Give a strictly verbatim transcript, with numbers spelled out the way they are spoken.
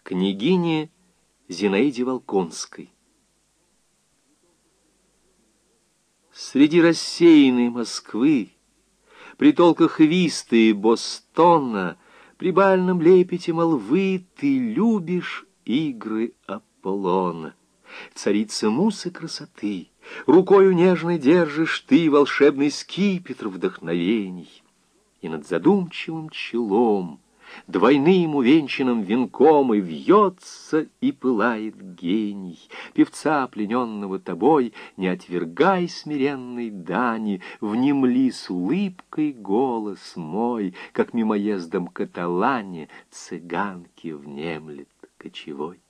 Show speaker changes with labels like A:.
A: княгине Зинаиде Волконской. Среди рассеянной Москвы, при толках Висты и Бостона, при бальном лепете молвы ты любишь игры Аполлона. Царица муз и красоты, рукою нежной держишь ты волшебный скипетр вдохновений, и над задумчивым челом двойным увенчанным венком и вьется, и пылает гений. Певца, плененного тобой, не отвергай смиренной дани, внемли с улыбкой голос мой, как мимоездом каталане цыганке внемлет кочевой.